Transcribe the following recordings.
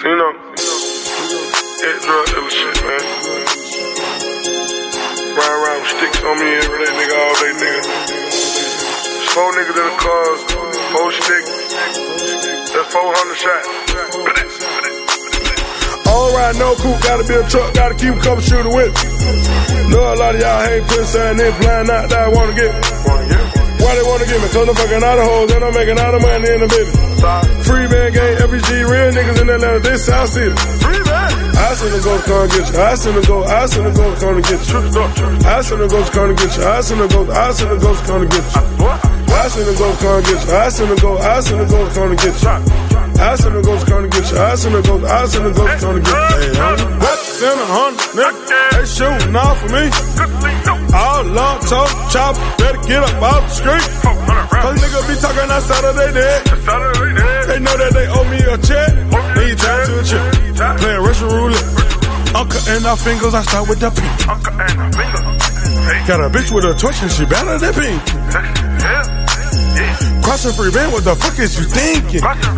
Casino. Hit drug dealer shit, man. Ride around with sticks on me every day, nigga, all day, nigga. 4 niggas in the cars, 4 sticks. That's 400 shots. All right, no coupe, gotta be a truck, gotta keep a couple shooter with me. Know a lot of y'all hate putting sign in, flying out that I wanna get. Why they wanna get me? Cause I'm fucking out of hoes and I'm making all the money in the business. Free band gang, FBG, real niggas in Atlanta, this South City. I send them go to come get you. I send them go to come to get you. I send them go to come to get you. I send them go to come to get you. I send them go to come get you. I send them go to come to get you. I send them go to come to get you. I send them go to come to get you. What's in 100, nigga? They shooting off for me. All long talk, chop, better get up off the street. Cause niggas be talking outside of their dead. They know that they owe me a check. Then you turn to a chick. Playing Russian roulette. I'm cutting off fingers, I start with the pink. Got a bitch with a torch and she better than pink. Crossing free band, what the fuck is you thinking?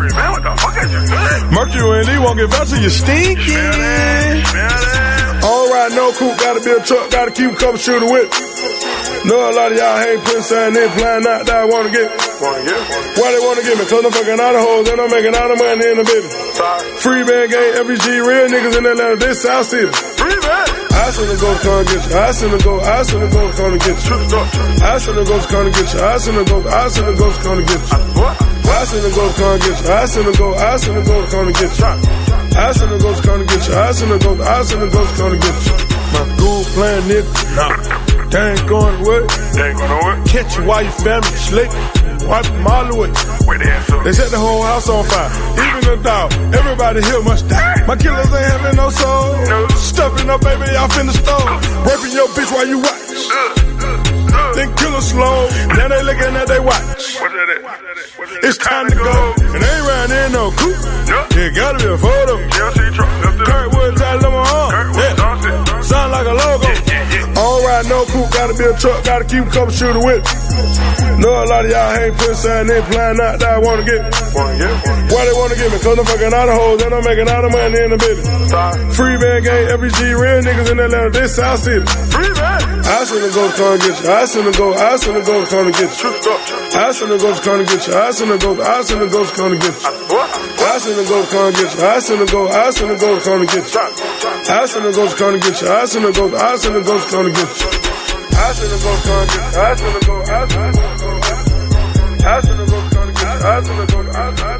Mercury and Lee won't get out till you stinking. All right, no coupe, gotta be a truck, gotta keep a couple shooter with me. Know a lot of y'all hate putting sign in, flying out that I wanna get. Why they wanna get me? Cause I'm fucking out of hoes and I'm making all the money in the business. Free band gang, FBG, real niggas in Atlanta, this South City. I send them go to come get you. I send them go to come to get you. I send them go to come to get you. I send them go to come to get you. I send them go to come get you. I send them go to come to get you. I send them go to come to get you. I send them go to come to get you. My ghoul playing nigga, nah, they ain't going away. Catch you while you family sleep. Wipe them all away. They set the whole house on fire. Even the dog, everybody here must die. My killers ain't having no soul. Stuffing up, baby, off in the stove. Raping your bitch while you watch. Then kill her slow. Now they looking at they watch. It's time to go. And they ain't riding in no coupe. It gotta be a photo. Kurtwood tied on my arm. Yeah. Sound like a logo. All right, no coupe, gotta be a truck, gotta keep a couple shooter with me. Know a lot of y'all hate putting sign in, flying out that I wanna get. Why they wanna get me? Cause I'm fucking out of hoes and I'm making all the money in the business. Free band gang, FBG, real niggas in Atlanta, this South City. I send them go to come get you. I send them go to come to get you. I send them go to come to get you. I send them go to come to get you. I send them go to come get you. I send them go to come to get you. I send them go to come to get you. I send them go to come to get you. I send them go to come get you. I send them go to come to get you. I send them go to come get you. I send them go to come get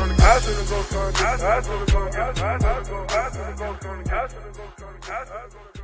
you. I send them go to come get you.